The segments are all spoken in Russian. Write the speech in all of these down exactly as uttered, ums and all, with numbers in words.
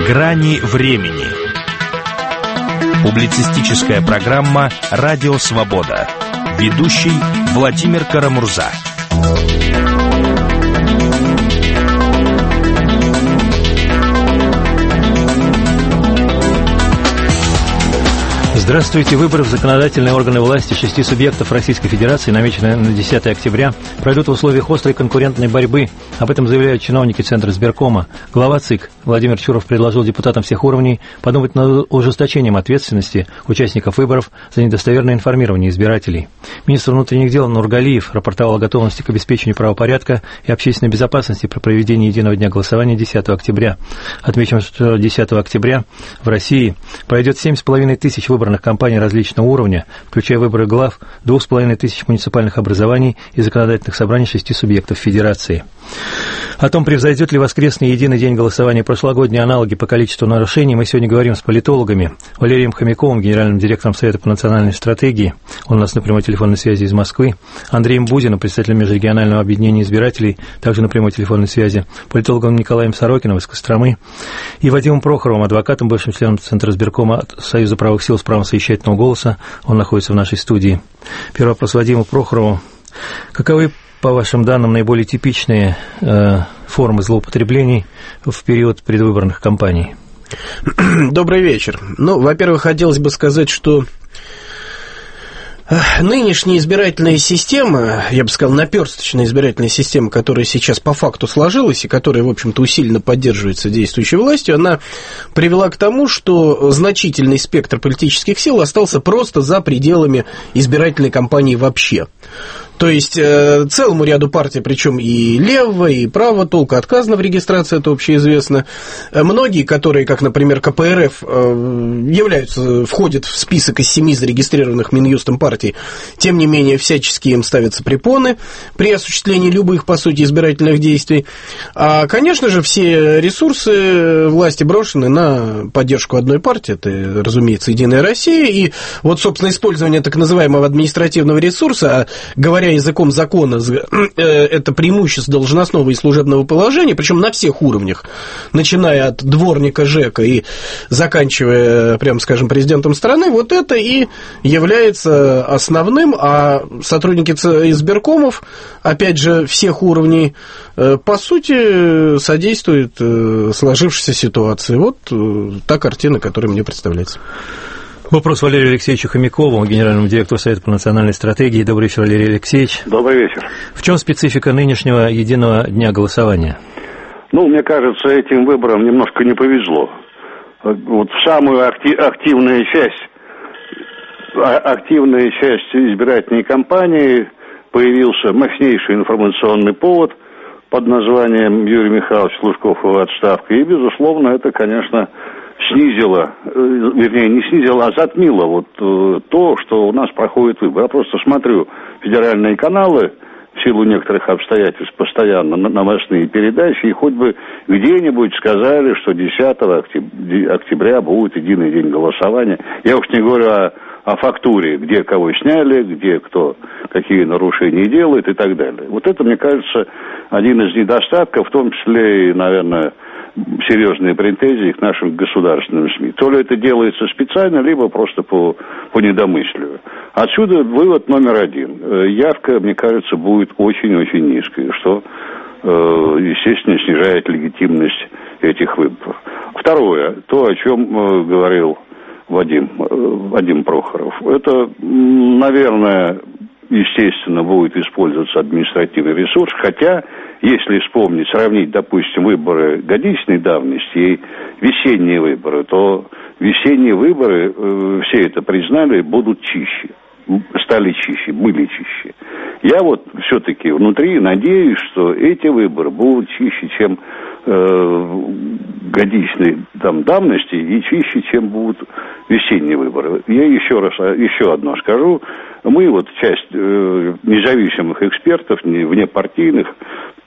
Грани времени. Публицистическая программа «Радио Свобода». Ведущий Владимир Карамурза. Здравствуйте. Выборы в законодательные органы власти шести субъектов Российской Федерации, намеченные на десятое октября, пройдут в условиях острой конкурентной борьбы. Об этом заявляют чиновники Центра избиркома. Глава ЦИК Владимир Чуров предложил депутатам всех уровней подумать над ужесточением ответственности участников выборов за недостоверное информирование избирателей. Министр внутренних дел Нургалиев рапортовал о готовности к обеспечению правопорядка и общественной безопасности при проведении единого дня голосования десятого октября. Отмечим, что десятого октября в России пройдет семь с половиной тысяч выборных кампаний различного уровня, включая выборы глав двух с половиной тысяч муниципальных образований и законодательных собраний шести субъектов Федерации. О том, превзойдет ли воскресный единый день голосования прошлогодние аналоги по количеству нарушений, мы сегодня говорим с политологами Валерием Хомяковым, генеральным директором Совета по национальной стратегии, он у нас на прямой телефонной связи из Москвы, Андреем Бузиным, председателем межрегионального объединения избирателей, также на прямой телефонной связи, политологом Николаем Сорокиным из Костромы и Вадимом Прохоровым, адвокатом, бывшим членом Центра избиркома Союза правых сил с правом совещательного голоса, он находится в нашей студии. Первый вопрос Вадиму Прохорову. Каковы, по вашим данным, наиболее типичные э, формы злоупотреблений в период предвыборных кампаний? Добрый вечер. Ну, во-первых, хотелось бы сказать, что нынешняя избирательная система, я бы сказал, наперсточная избирательная система, которая сейчас по факту сложилась и которая, в общем-то, усиленно поддерживается действующей властью, она привела к тому, что значительный спектр политических сил остался просто за пределами избирательной кампании вообще. То есть э, целому ряду партий, причем и левого, и правого толка отказано в регистрации, это общеизвестно. Многие, которые, как, например, ка пэ эр эф, э, являются, входят в список из семи зарегистрированных Минюстом партий, тем не менее, всячески им ставятся препоны при осуществлении любых, по сути, избирательных действий. А, конечно же, все ресурсы власти брошены на поддержку одной партии, это, разумеется, Единая Россия, и вот, собственно, использование так называемого административного ресурса, говоря языком закона, это преимущество должностного и служебного положения, причем на всех уровнях, начиная от дворника ЖЭКа и заканчивая, прямо скажем, президентом страны, вот это и является основным, а сотрудники избиркомов, опять же, всех уровней, по сути, содействуют сложившейся ситуации. Вот та картина, которая мне представляется. Вопрос Валерию Алексеевичу Хомякову, генеральному директору Совета по национальной стратегии. Добрый вечер, Валерий Алексеевич. Добрый вечер. В чем специфика нынешнего единого дня голосования? Ну, мне кажется, этим выборам немножко не повезло. Вот в самую акти- активную часть, активную часть избирательной кампании появился мощнейший информационный повод под названием Юрий Михайлович Лужков и отставка. И, безусловно, это, конечно, снизило, вернее, не снизило, а затмило вот то, что у нас проходит выбор. Я просто смотрю федеральные каналы, в силу некоторых обстоятельств, постоянно новостные передачи, и хоть бы где-нибудь сказали, что десятого октября будет единый день голосования. Я уж не говорю о, о фактуре, где кого сняли, где кто какие нарушения делает и так далее. Вот это, мне кажется, один из недостатков, в том числе и, наверное, серьезные претензии к нашим государственным СМИ. То ли это делается специально, либо просто по, по недомыслию. Отсюда вывод номер один. Явка, мне кажется, будет очень-очень низкой, что, естественно, снижает легитимность этих выборов. Второе, то, о чем говорил Вадим, Вадим Прохоров. Это, наверное, естественно, будет использоваться административный ресурс, хотя, если вспомнить, сравнить, допустим, выборы годичной давности и весенние выборы, то весенние выборы, э, все это признали, будут чище, стали чище, были чище. Я вот все-таки внутри надеюсь, что эти выборы будут чище, чем э, годичной там, давности, и чище, чем будут весенние выборы. Я еще раз, еще одно скажу. Мы, вот часть э, независимых экспертов, внепартийных,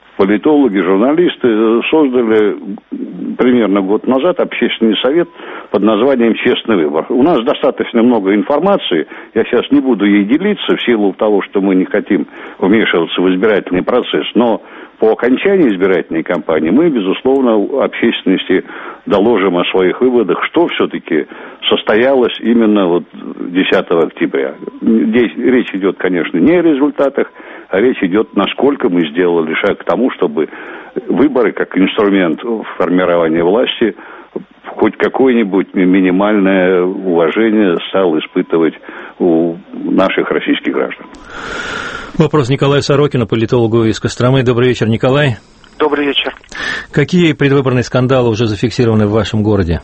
политологи, журналисты, создали примерно год назад общественный совет под названием «Честный выбор». У нас достаточно много информации, я сейчас не буду ей делиться в силу того, что мы не хотим вмешиваться в избирательный процесс, но по окончании избирательной кампании мы, безусловно, общественности доложим о своих выводах, что все-таки состоялось именно вот десятого октября. Здесь речь идет, конечно, не о результатах, а речь идет, насколько мы сделали шаг к тому, чтобы выборы как инструмент формирования власти хоть какое-нибудь минимальное уважение стал испытывать у наших российских граждан. Вопрос Николаю Сорокину, политологу из Костромы. Добрый вечер, Николай. Добрый вечер. Какие предвыборные скандалы уже зафиксированы в вашем городе?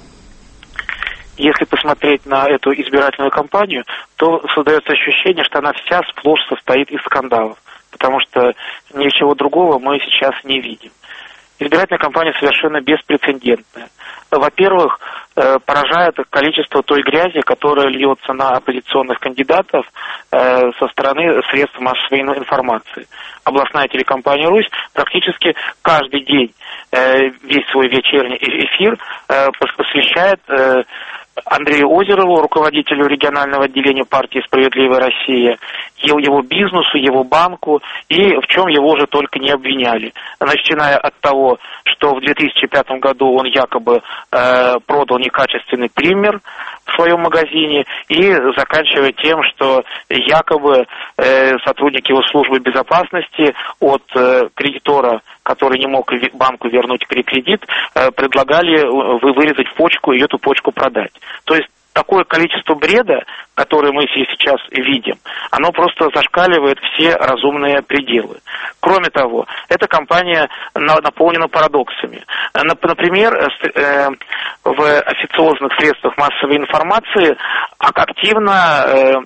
Если посмотреть на эту избирательную кампанию, то создается ощущение, что она вся сплошь состоит из скандалов, потому что ничего другого мы сейчас не видим. Избирательная кампания совершенно беспрецедентная. Во-первых, поражает количество той грязи, которая льется на оппозиционных кандидатов со стороны средств массовой информации. Областная телекомпания «Русь» практически каждый день весь свой вечерний эфир посвящает Андрею Озерову, руководителю регионального отделения партии «Справедливая Россия», его, его бизнесу, его банку, и в чем его уже только не обвиняли. Начиная от того, что в две тысячи пятом году он якобы э, продал некачественный триммер в своем магазине, и заканчивая тем, что якобы э, сотрудники его службы безопасности от э, кредитора, который не мог банку вернуть кредит, э, предлагали вырезать почку и эту почку продать. То есть такое количество бреда, которое мы сейчас видим, оно просто зашкаливает все разумные пределы. Кроме того, эта кампания наполнена парадоксами. Например, в официозных средствах массовой информации активно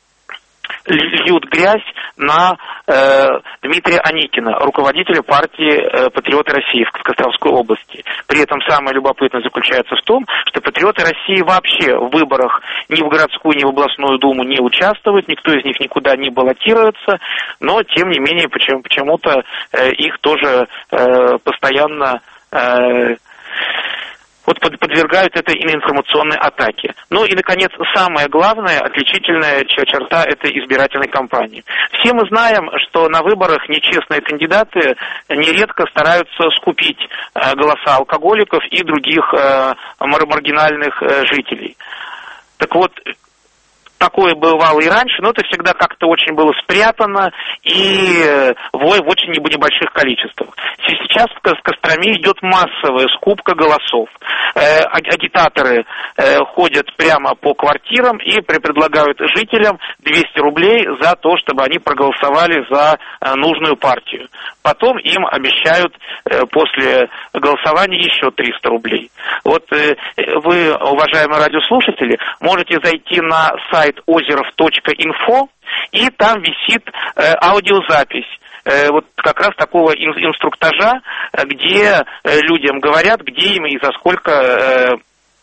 льют грязь на э, Дмитрия Аникина, руководителя партии э, «Патриоты России» в Костромской области. При этом самое любопытное заключается в том, что «Патриоты России» вообще в выборах ни в городскую, ни в областную думу не участвуют, никто из них никуда не баллотируется, но, тем не менее, почему- почему-то э, их тоже э, постоянно... Э, Вот подвергают этой информационной атаке. Ну и, наконец, самая главная отличительная черта этой избирательной кампании. Все мы знаем, что на выборах нечестные кандидаты нередко стараются скупить голоса алкоголиков и других маргинальных жителей. Так вот, такое бывало и раньше, но это всегда как-то очень было спрятано и в очень небольших количествах. Сейчас в Костроме идет массовая скупка голосов. Э, агитаторы э, ходят прямо по квартирам и предлагают жителям двести рублей за то, чтобы они проголосовали за э, нужную партию. Потом им обещают э, после голосования еще триста рублей. Вот э, вы, уважаемые радиослушатели, можете зайти на сайт озеров точка инфо, и там висит э, аудиозапись. Вот как раз такого инструктажа, где людям говорят, где им и за сколько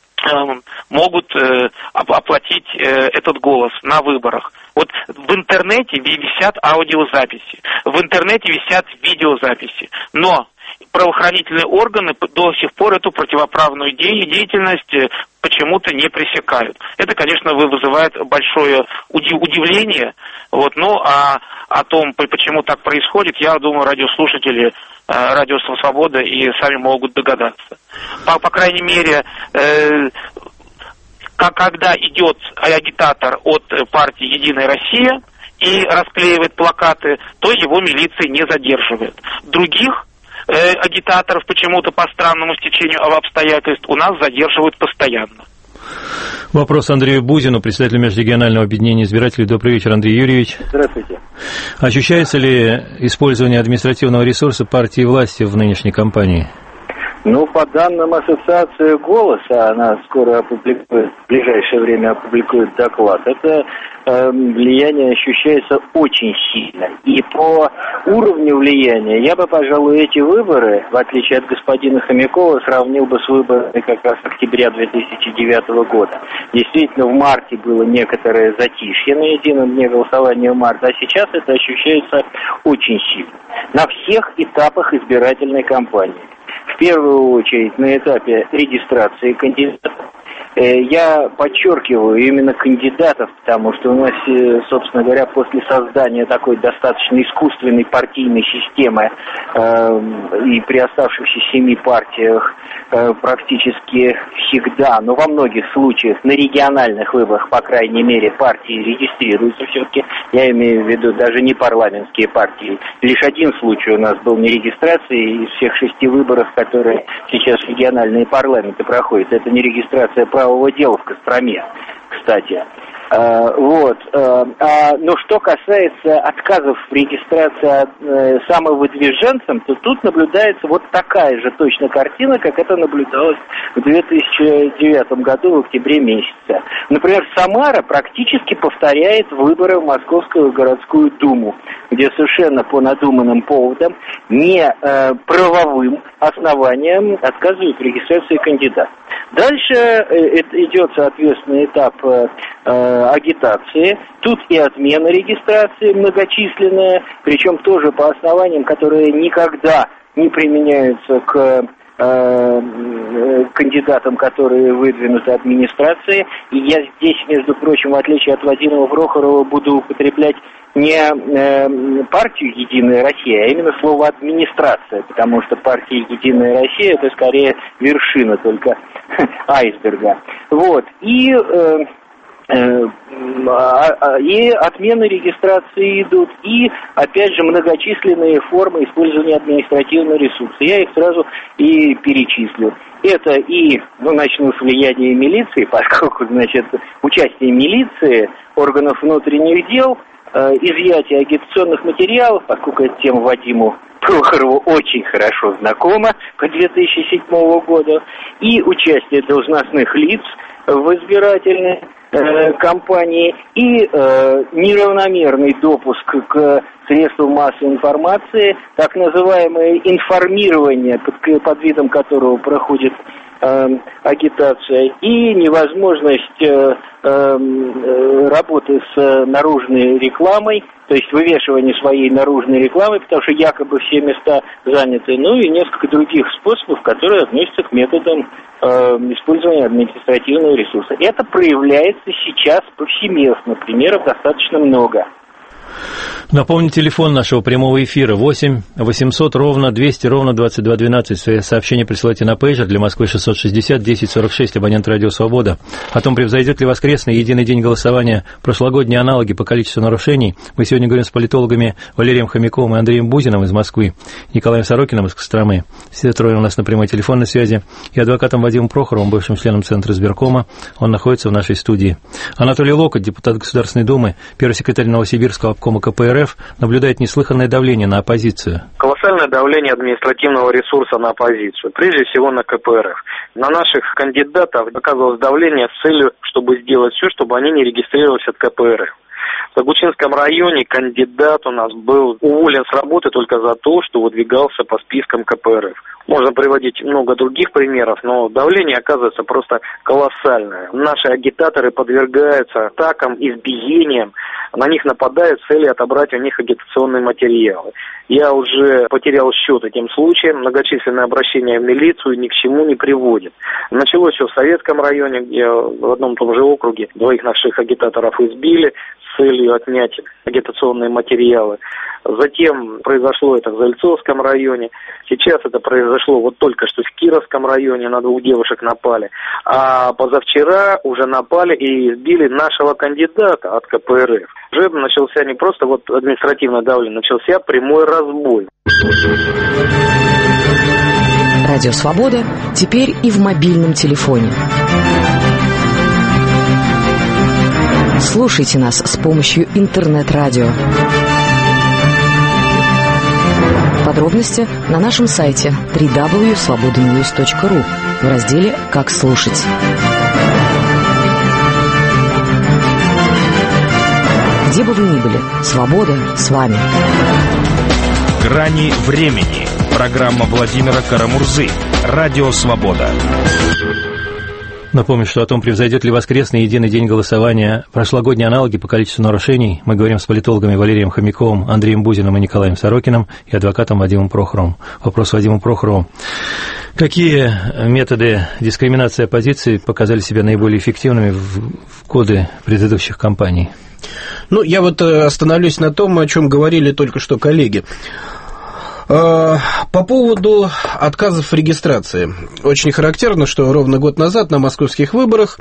могут оплатить этот голос на выборах. Вот в интернете висят аудиозаписи, в интернете висят видеозаписи, но правоохранительные органы до сих пор эту противоправную деятельность почему-то не пресекают. Это, конечно, вызывает большое удивление. Вот, ну, а о том, почему так происходит, я думаю, радиослушатели Радио Свобода и сами могут догадаться. По, по крайней мере, э, как, когда идет агитатор от партии «Единая Россия» и расклеивает плакаты, то его милиция не задерживает. Других э, агитаторов почему-то по странному стечению обстоятельств у нас задерживают постоянно. Вопрос Андрею Бузину, председателю Межрегионального объединения избирателей. Добрый вечер, Андрей Юрьевич. Здравствуйте. Ощущается ли использование административного ресурса партии власти в нынешней кампании? Ну, по данным Ассоциации «Голос», а она скоро опубликует, в ближайшее время опубликует доклад, это э, влияние ощущается очень сильно. И по уровню влияния я бы, пожалуй, эти выборы, в отличие от господина Хомякова, сравнил бы с выборами как раз октября две тысячи девятого года. Действительно, в марте было некоторое затишье на едином дне голосования в марте, а сейчас это ощущается очень сильно. На всех этапах избирательной кампании. В первую очередь на этапе регистрации кандидатов. Я подчеркиваю именно кандидатов, потому что у нас, собственно говоря, после создания такой достаточно искусственной партийной системы и при оставшихся семи партиях практически всегда, но во многих случаях на региональных выборах, по крайней мере, партии регистрируются все-таки. Я имею в виду даже не парламентские партии. Лишь один случай у нас был нерегистрации из всех шести выборов, которые сейчас региональные парламенты проходят. Это нерегистрация правового дела в Костроме, кстати. Uh, вот. Uh, а, но что касается отказов в регистрации uh, самовыдвиженцам, то тут наблюдается вот такая же точно картина, как это наблюдалось в две тысячи девятом году в октябре месяце. Например, Самара практически повторяет выборы в Московскую городскую думу, где совершенно по надуманным поводам, не uh, правовым основанием отказывают в регистрации кандидата. Дальше uh, идет, соответственно, этап uh, агитации. Тут и отмена регистрации многочисленная, причем тоже по основаниям, которые никогда не применяются к э, кандидатам, которые выдвинуты администрацией. И я здесь, между прочим, в отличие от Вадима Прохорова, буду употреблять не э, партию «Единая Россия», а именно слово «администрация», потому что партия «Единая Россия» — это скорее вершина только айсберга. Вот. И... Э, и отмены регистрации идут, и, опять же, многочисленные формы использования административного ресурса. Я их сразу и перечислю. Это и, ну, начну с влияния милиции, поскольку, значит, участие милиции, органов внутренних дел, э, изъятие агитационных материалов, поскольку эта тема Вадиму Прохорову очень хорошо знакома по две тысячи седьмому году, и участие должностных лиц в избирательной э, кампании, и э, неравномерный допуск к средствам массовой информации, так называемое информирование, под, под видом которого проходит э, агитация, и невозможность э, э, работы с наружной рекламой, то есть вывешивание своей наружной рекламы, потому что якобы все места заняты, ну и несколько других способов, которые относятся к методам э, использования административного ресурса. Это проявляется сейчас повсеместно, примеров достаточно много. Напомню, телефон нашего прямого эфира восемь восемьсот ровно двести ровно двадцать два двенадцать. Свои сообщения присылайте на пейджер для Москвы шестьсот шестьдесят десять сорок шесть, абонент Радио Свобода. О том, превзойдет ли воскресный единый день голосования прошлогодние аналоги по количеству нарушений, мы сегодня говорим с политологами Валерием Хомяковым и Андреем Бузиным из Москвы, Николаем Сорокиным из Костромы. Все трое у нас на прямой телефонной связи. И адвокатом Вадимом Прохоровым, бывшим членом Центра избиркома. Он находится в нашей студии. Анатолий Локоть, депутат Государственной Думы, первый секретарь Новосибирского обкома ка пэ эр эф, наблюдает неслыханное давление на оппозицию. Колоссальное давление административного ресурса на оппозицию, прежде всего на ка пэ эр эф. На наших кандидатов оказывалось давление с целью, чтобы сделать все, чтобы они не регистрировались от ка пэ эр эф. В Тогучинском районе кандидат у нас был уволен с работы только за то, что выдвигался по спискам ка пэ эр эф. Можно приводить много других примеров, но давление оказывается просто колоссальное. Наши агитаторы подвергаются атакам, избиениям, на них нападают с целью отобрать у них агитационные материалы. Я уже потерял счет этим случаям, многочисленные обращения в милицию ни к чему не приводят. Началось все в Советском районе, где в одном и том же округе двоих наших агитаторов избили с целью отнять агитационные материалы. Затем произошло это в Зальцовском районе. Сейчас это произошло вот только что в Кировском районе, на двух девушек напали. А позавчера уже напали и избили нашего кандидата от ка пэ эр эф. Уже начался не просто вот административное давление, начался прямой разбой. Радио Свобода теперь и в мобильном телефоне. Слушайте нас с помощью интернет-радио. Подробности на нашем сайте дабл ю дабл ю дабл ю точка свобода ньюс точка ру в разделе «Как слушать». Где бы вы ни были, свобода с вами. «Грани времени». Программа Владимира Карамурзы. Радио Свобода. Напомню, что о том, превзойдет ли воскресный единый день голосования прошлогодние аналоги по количеству нарушений, мы говорим с политологами Валерием Хомяковым, Андреем Бузиным и Николаем Сорокиным и адвокатом Вадимом Прохоровым. Вопрос Вадиму Прохорову. Какие методы дискриминации оппозиции показали себя наиболее эффективными в годы предыдущих кампаний? Ну, я вот остановлюсь на том, о чем говорили только что коллеги. По поводу отказов в регистрации. Очень характерно, что ровно год назад на московских выборах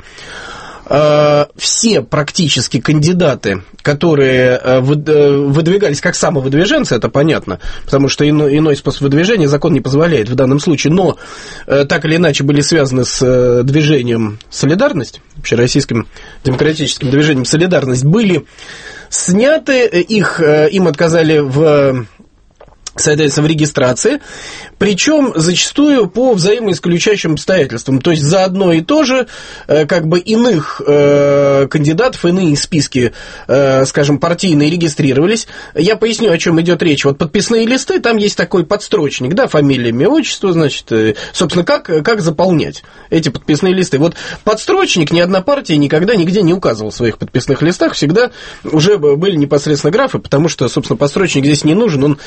все практически кандидаты, которые выдвигались как самовыдвиженцы, это понятно, потому что иной способ выдвижения закон не позволяет в данном случае, но так или иначе были связаны с движением «Солидарность», общероссийским демократическим движением «Солидарность», были сняты, их, им отказали в... соответственно, в регистрации, причем зачастую по взаимоисключающим обстоятельствам. То есть за одно и то же как бы иных э, кандидатов, иные списки, э, скажем, партийные регистрировались. Я поясню, о чем идет речь. Вот подписные листы, там есть такой подстрочник, да, фамилия, имя, отчество, значит, э, собственно, как, как заполнять эти подписные листы. Вот подстрочник ни одна партия никогда нигде не указывала в своих подписных листах, всегда уже были непосредственно графы, потому что, собственно, подстрочник здесь не нужен, он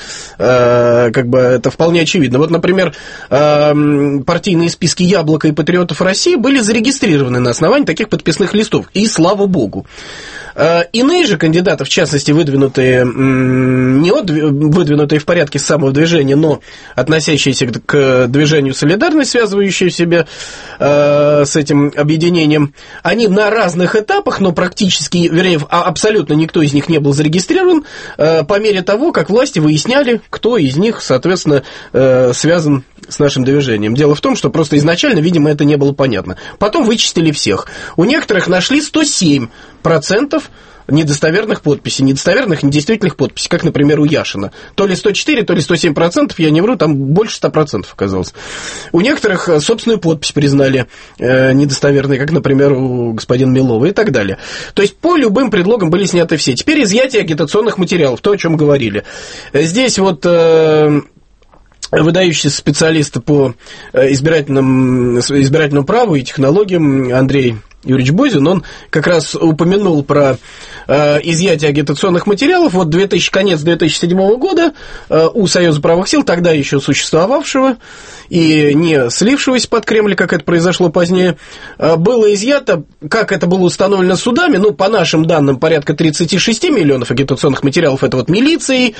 э, как бы это вполне очевидно. Вот, например, партийные списки «Яблоко» и «Патриотов России» были зарегистрированы на основании таких подписных листов, и слава богу. Иные же кандидаты, в частности, выдвинутые, не от, выдвинутые в порядке самовыдвижения, но относящиеся к движению «Солидарность», связывающие себя э, с этим объединением, они на разных этапах, но практически, вернее, абсолютно никто из них не был зарегистрирован, э, по мере того, как власти выясняли, кто из них, соответственно, э, связан с нашим движением. Дело в том, что просто изначально, видимо, это не было понятно. Потом вычистили всех. У некоторых нашли сто семь процентов недостоверных подписей, недостоверных, недействительных подписей, как, например, у Яшина. То ли сто четыре, то ли сто семь процентов, я не вру, там больше ста процентов оказалось. У некоторых собственную подпись признали э, недостоверной, как, например, у господина Милова и так далее. То есть по любым предлогам были сняты все. Теперь изъятие агитационных материалов, то, о чем говорили. Здесь вот... Э, выдающийся специалист по избирательному, избирательному праву и технологиям Андрей Юрьевич Бузин, он как раз упомянул про э, изъятие агитационных материалов. Вот две тысячи, конец две тысячи седьмого года э, у Союза правых сил, тогда еще существовавшего и не слившегося под Кремль, как это произошло позднее, э, было изъято, как это было установлено судами, ну, по нашим данным, порядка тридцать шесть миллионов агитационных материалов, это вот милицией,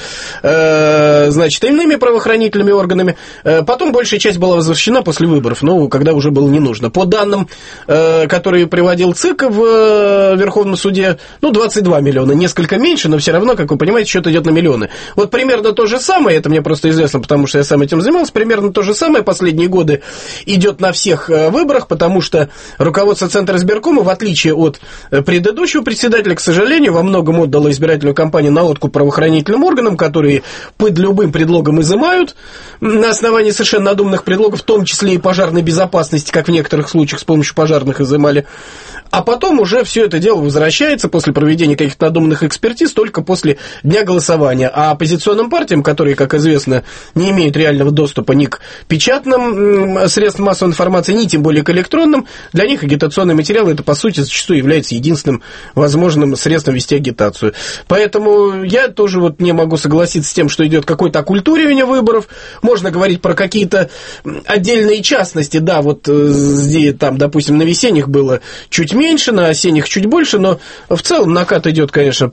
э, значит, иными правоохранительными органами. Э, потом большая часть была возвращена после выборов, ну, когда уже было не нужно. По данным, э, которые приводил ЦИК в Верховном суде, ну, двадцать два миллиона, несколько меньше, но все равно, как вы понимаете, счет идет на миллионы. Вот примерно то же самое, это мне просто известно, потому что я сам этим занимался, примерно то же самое последние годы идет на всех выборах, потому что руководство Центра избиркома, в отличие от предыдущего председателя, к сожалению, во многом отдало избирательную кампанию на откуп правоохранительным органам, которые под любым предлогом изымают на основании совершенно надуманных предлогов, в том числе и пожарной безопасности, как в некоторых случаях с помощью пожарных изымали. А потом уже все это дело возвращается после проведения каких-то надуманных экспертиз только после дня голосования. А оппозиционным партиям, которые, как известно, не имеют реального доступа ни к печатным средствам массовой информации, ни тем более к электронным, для них агитационные материалы, это, по сути, зачастую является единственным возможным средством вести агитацию. Поэтому я тоже вот не могу согласиться с тем, что идет какое-то оккультуривание выборов. Можно говорить про какие-то отдельные частности. Да, вот здесь, там, допустим, на весенних было чуть меньше, на осенних чуть больше, но в целом накат идет, конечно,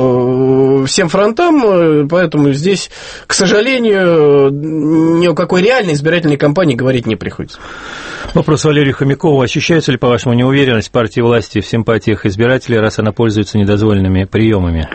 по всем фронтам, поэтому здесь, к сожалению, ни о какой реальной избирательной кампании говорить не приходится. Вопрос Валерию Хомякову. Ощущается ли, по-вашему, неуверенность партии власти в симпатиях избирателей, раз она пользуется недозволенными приемами?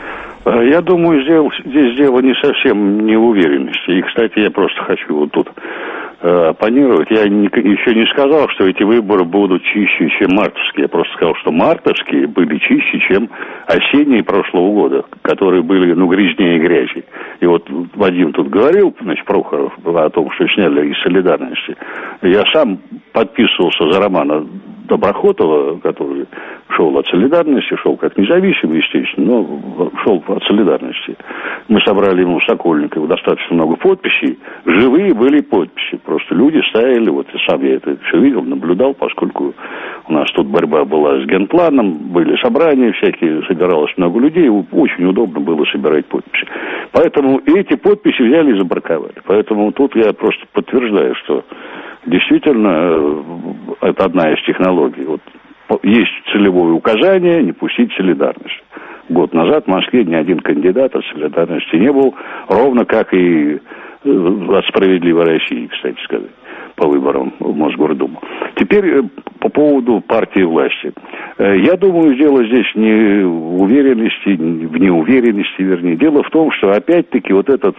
Я думаю, здесь, здесь дело не совсем неуверенности. И, кстати, я просто хочу вот тут э, оппонировать. Я не, еще не сказал, что эти выборы будут чище, чем мартовские. Я просто сказал, что мартовские были чище, чем осенние прошлого года, которые были, ну, грязнее и грязи. И вот Вадим тут говорил, значит, Прохоров, о том, что сняли из «Солидарности». Я сам подписывался за Романа Доброхотова, который шел от солидарности, шел как независимый, естественно, но шел от солидарности. Мы собрали ему в Сокольниково достаточно много подписей. Живые были подписи. Просто люди стояли, вот сам я это все видел, наблюдал, поскольку у нас тут борьба была с генпланом, были собрания всякие, собиралось много людей, очень удобно было собирать подписи. Поэтому эти подписи взяли и забраковали. Поэтому тут я просто подтверждаю, что действительно это одна из технологий. Вот есть целевое указание не пустить солидарность. Год назад в Москве ни один кандидат от солидарности не был, ровно как и от «Справедливой России», кстати сказать, по выборам в Мосгордуму. Теперь по поводу партии власти. Я думаю, дело здесь не в уверенности, в неуверенности, вернее. Дело в том, что опять-таки вот этот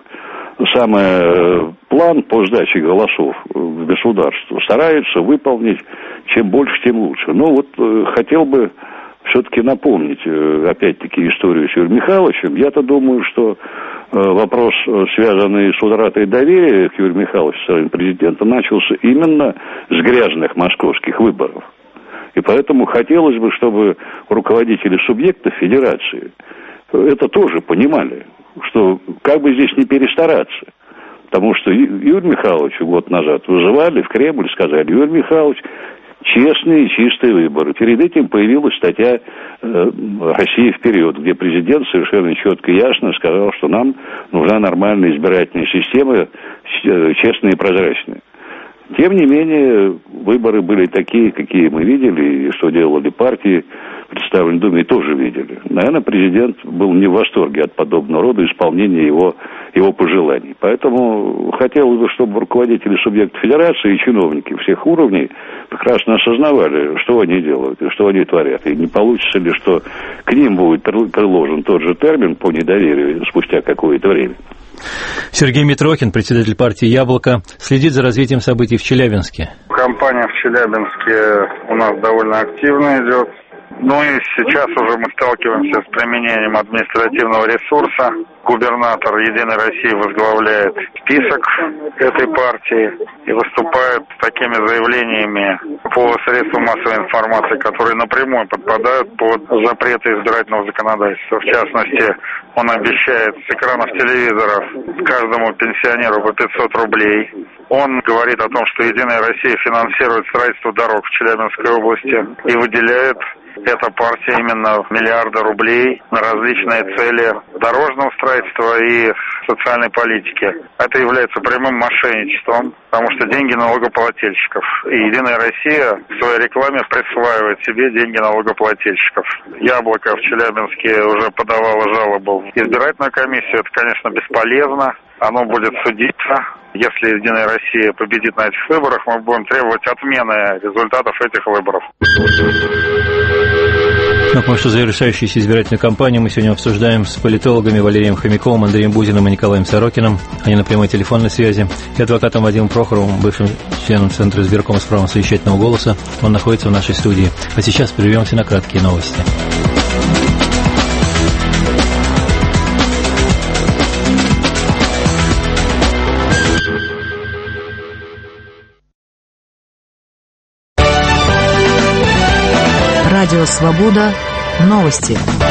самый план по сдаче голосов в государство стараются выполнить чем больше, тем лучше. Но вот хотел бы все-таки напомнить, опять-таки, историю с Юрием Михайловичем. Я-то думаю, что вопрос, связанный с утратой доверия к Юрию Михайловичу, своим президентом, начался именно с грязных московских выборов. И поэтому хотелось бы, чтобы руководители субъектов федерации это тоже понимали, что как бы здесь не перестараться. Потому что Юрию Михайловичу год назад вызывали в Кремль, сказали: Юрий Михайлович, честные и чистые выборы. Перед этим появилась статья э, «Россия вперед», где президент совершенно четко и ясно сказал, что нам нужна нормальная избирательная система, э, честная и прозрачная. Тем не менее, выборы были такие, какие мы видели, и что делали партии, представленные в Думе, тоже видели. Наверное, президент был не в восторге от подобного рода исполнения его, его пожеланий. Поэтому хотелось бы, чтобы руководители субъектов федерации и чиновники всех уровней прекрасно осознавали, что они делают и что они творят. И не получится ли, что к ним будет приложен тот же термин по недоверию спустя какое-то время. Сергей Митрохин, председатель партии «Яблоко», следит за развитием событий в Челябинске. Кампания в Челябинске у нас довольно активно идет. Ну и сейчас уже мы сталкиваемся с применением административного ресурса. Губернатор «Единой России» возглавляет список этой партии и выступает с такими заявлениями по средствам массовой информации, которые напрямую подпадают под запреты избирательного законодательства. В частности, он обещает с экранов телевизоров каждому пенсионеру по пятьсот рублей. Он говорит о том, что «Единая Россия» финансирует строительство дорог в Челябинской области и выделяет эта партия именно миллиарды рублей на различные цели дорожного строительства и социальной политики. Это является прямым мошенничеством, потому что деньги налогоплательщиков. И «Единая Россия» в своей рекламе присваивает себе деньги налогоплательщиков. «Яблоко» в Челябинске уже подавало жалобу в избирательную комиссию. Это, конечно, бесполезно. Оно будет судиться. Если «Единая Россия» победит на этих выборах, мы будем требовать отмены результатов этих выборов. Напомню, что завершающуюся избирательную кампанию мы сегодня обсуждаем с политологами Валерием Хомяковым, Андреем Бузиным и Николаем Сорокиным. Они на прямой телефонной связи. И адвокатом Вадимом Прохоровым, бывшим членом Центра избиркома с правом совещательного голоса. Он находится в нашей студии. А сейчас прервемся на краткие новости. Радио «Свобода». Новости.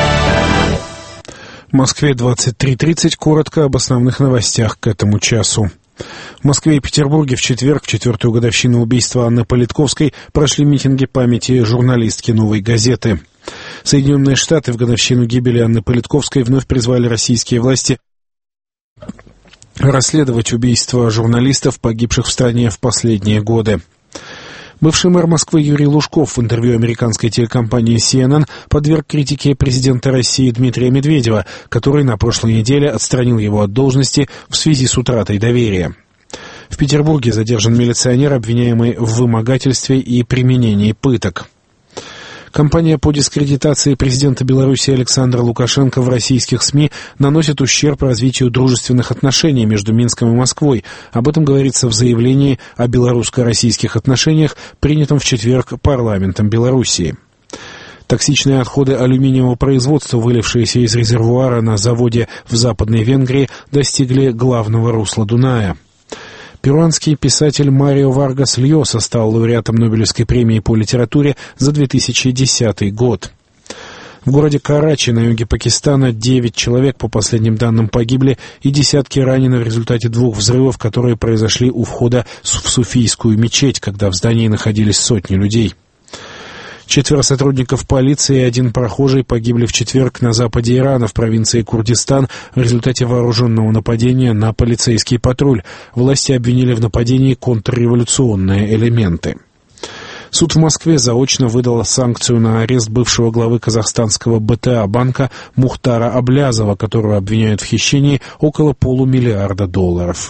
В Москве двадцать три тридцать. Коротко об основных новостях к этому часу. В Москве и Петербурге в четверг, в четвертую годовщину убийства Анны Политковской, прошли митинги памяти журналистки «Новой газеты». Соединенные Штаты в годовщину гибели Анны Политковской вновь призвали российские власти расследовать убийство журналистов, погибших в стране в последние годы. Бывший мэр Москвы Юрий Лужков в интервью американской телекомпании си эн эн подверг критике президента России Дмитрия Медведева, который на прошлой неделе отстранил его от должности в связи с утратой доверия. В Петербурге задержан милиционер, обвиняемый в вымогательстве и применении пыток. Кампания по дискредитации президента Беларуси Александра Лукашенко в российских СМИ наносит ущерб развитию дружественных отношений между Минском и Москвой. Об этом говорится в заявлении о белорусско-российских отношениях, принятом в четверг парламентом Белоруссии. Токсичные отходы алюминиевого производства, вылившиеся из резервуара на заводе в Западной Венгрии, достигли главного русла Дуная. Перуанский писатель Марио Варгас Льоса стал лауреатом Нобелевской премии по литературе за две тысячи десятый год. В городе Карачи на юге Пакистана девять человек, по последним данным, погибли и десятки ранены в результате двух взрывов, которые произошли у входа в суфийскую мечеть, когда в здании находились сотни людей. Четверо сотрудников полиции и один прохожий погибли в четверг на западе Ирана, в провинции Курдистан, в результате вооруженного нападения на полицейский патруль. Власти обвинили в нападении контрреволюционные элементы. Суд в Москве заочно выдал санкцию на арест бывшего главы казахстанского БТА банка Мухтара Аблязова, которого обвиняют в хищении около полумиллиарда долларов.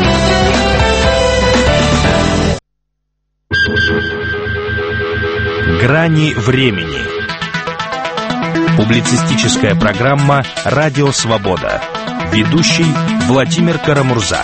Грани времени. Публицистическая программа «Радио Свобода». Ведущий Владимир Карамурза.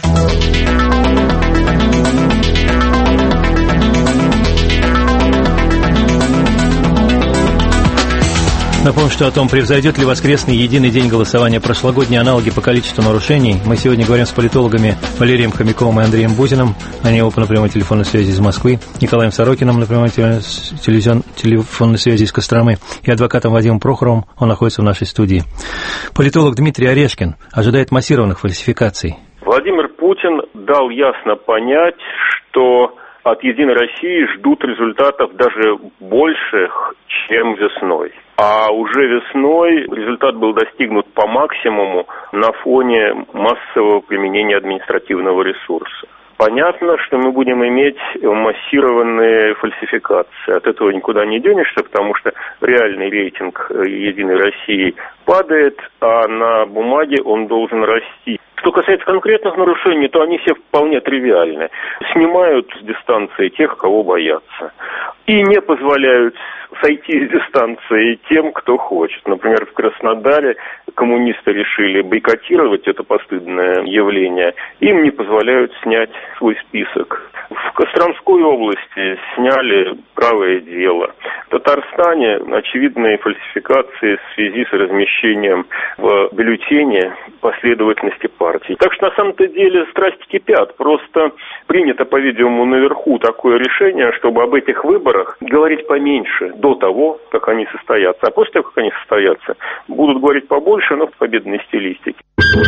Напомню, что о том, превзойдет ли воскресный единый день голосования прошлогодние аналоги по количеству нарушений, мы сегодня говорим с политологами Валерием Хомяковым и Андреем Бузиным. Они оба на прямой телефонной связи из Москвы, Николаем Сорокиным на прямой телефонной связи из Костромы и адвокатом Вадимом Прохоровым. Он находится в нашей студии. Политолог Дмитрий Орешкин ожидает массированных фальсификаций. Владимир Путин дал ясно понять, что от «Единой России» ждут результатов даже больших, чем весной. А уже весной результат был достигнут по максимуму на фоне массового применения административного ресурса. Понятно, что мы будем иметь массированные фальсификации. От этого никуда не денешься, потому что реальный рейтинг «Единой России» падает, а на бумаге он должен расти. Что касается конкретных нарушений, то они все вполне тривиальны. Снимают с дистанции тех, кого боятся. И не позволяют сойти с дистанции тем, кто хочет. Например, в Краснодаре коммунисты решили бойкотировать это постыдное явление. Им не позволяют снять свой список. В Костромской области сняли правое дело. В Татарстане очевидные фальсификации в связи с размещением в бюллетене последовательности партий. Так что на самом-то деле страсти кипят. Просто принято, по-видимому, наверху такое решение, чтобы об этих выборах говорить поменьше до того, как они состоятся. А после того, как они состоятся, будут говорить побольше, но в победной стилистике.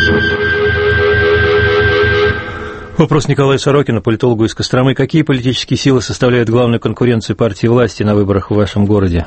Вопрос Николаю Сорокину, политологу из Костромы. Какие политические силы составляют главную конкуренцию партии власти на выборах в вашем городе?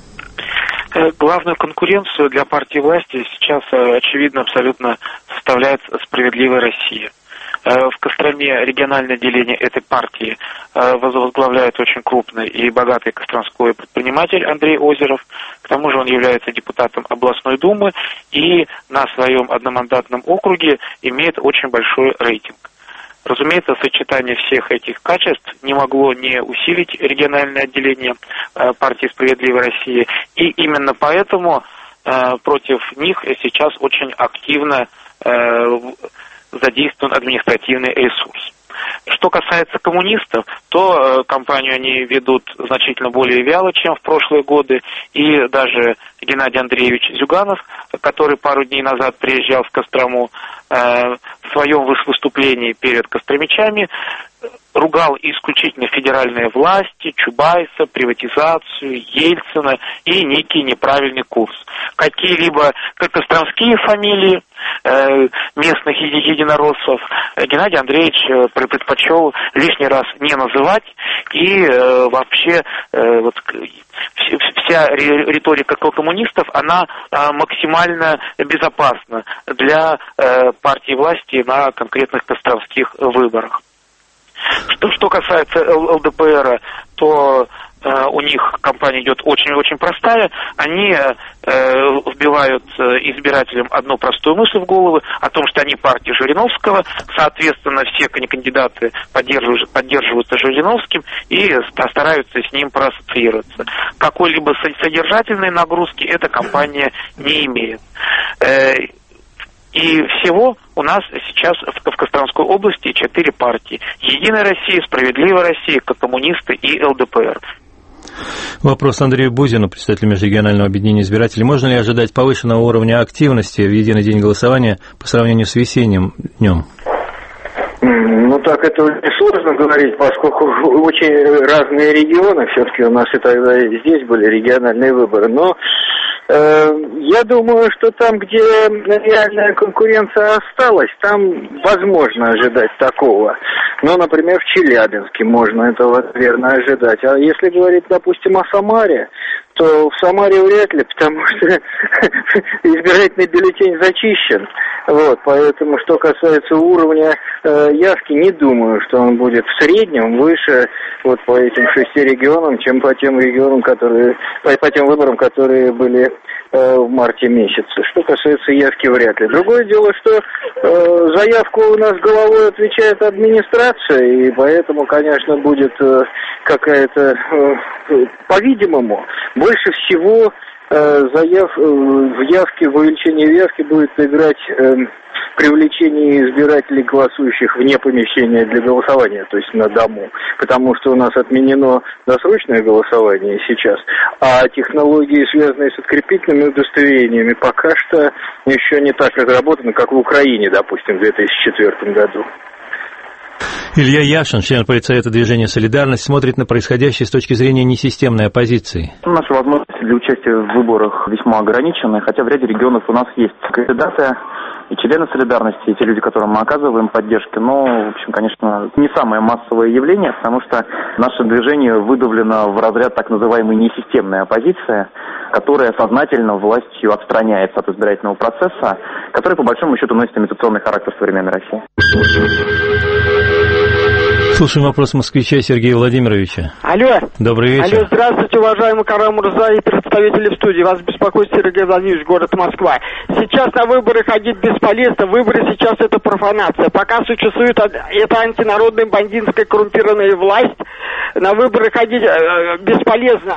Главную конкуренцию для партии власти сейчас, очевидно, абсолютно составляет «Справедливая Россия». В Костроме региональное отделение этой партии возглавляет очень крупный и богатый костромской предприниматель Андрей Озеров. К тому же он является депутатом областной думы и на своем одномандатном округе имеет очень большой рейтинг. Разумеется, сочетание всех этих качеств не могло не усилить региональное отделение партии «Справедливая Россия», и именно поэтому против них сейчас очень активно задействован административный ресурс. Что касается коммунистов, то э, кампанию они ведут значительно более вяло, чем в прошлые годы, и даже Геннадий Андреевич Зюганов, который пару дней назад приезжал в Кострому, э, в своем выступлении перед костромичами ругал исключительно федеральные власти, Чубайса, приватизацию, Ельцина и некий неправильный курс. Какие-либо костромские фамилии э, местных еди- единороссов Геннадий Андреевич э, предпочел лишний раз не называть, и э, вообще э, вот, вся риторика коммунистов, она э, максимально безопасна для э, партии власти на конкретных костромских выборах. Что, что касается ЛДПР, то э, у них кампания идет очень-очень простая. Они э, вбивают избирателям одну простую мысль в голову о том, что они партия Жириновского, соответственно, все кандидаты поддерживают, поддерживаются Жириновским и стараются с ним проассоциироваться. Какой-либо содержательной нагрузки эта кампания не имеет. Э, И всего у нас сейчас в Костромской области четыре партии. «Единая Россия», «Справедливая Россия», коммунисты и ЛДПР. Вопрос Андрею Бузину, представителю межрегионального объединения избирателей. Можно ли ожидать повышенного уровня активности в единый день голосования по сравнению с весенним днем? Ну, так это сложно говорить, поскольку очень разные регионы, все-таки у нас и тогда и здесь были региональные выборы, но э, я думаю, что там, где реальная конкуренция осталась, там возможно ожидать такого. Ну, например, в Челябинске можно этого верно ожидать. А если говорить, допустим, о Самаре, то в Самаре вряд ли, потому что избирательный бюллетень зачищен. Вот, поэтому, что касается уровня э, явки, не думаю, что он будет в среднем выше вот по этим шести регионам, чем по тем регионам, которые, по, по тем выборам, которые были э, в марте месяце. Что касается явки, вряд ли. Другое дело, что э, заявку у нас головой отвечает администрация, и поэтому, конечно, будет э, какая-то, э, по-видимому, больше всего заяв, в явке, в увеличении явки будет играть э, привлечение избирателей, голосующих вне помещения для голосования, то есть на дому, потому что у нас отменено досрочное голосование сейчас, а технологии, связанные с открепительными удостоверениями, пока что еще не так разработаны, как в Украине, допустим, в две тысячи четвёртом году. Илья Яшин, член политсовета движения «Солидарность», смотрит на происходящее с точки зрения несистемной оппозиции. Наши возможности для участия в выборах весьма ограничены, хотя в ряде регионов у нас есть кандидаты и члены «Солидарности», и те люди, которым мы оказываем поддержку. Но, в общем, конечно, не самое массовое явление, потому что наше движение выдавлено в разряд так называемой несистемной оппозиции, которая сознательно властью отстраняется от избирательного процесса, который, по большому счету, носит имитационный характер современной России. Слушаем вопрос москвича Сергея Владимировича. Алло. Добрый вечер. Алло, здравствуйте, уважаемый Карамурза и представители в студии. Вас беспокоит Сергей Владимирович, город Москва. Сейчас на выборы ходить бесполезно. Выборы сейчас это профанация. Пока существует эта антинародная бандитская коррумпированная власть, на выборы ходить э, бесполезно.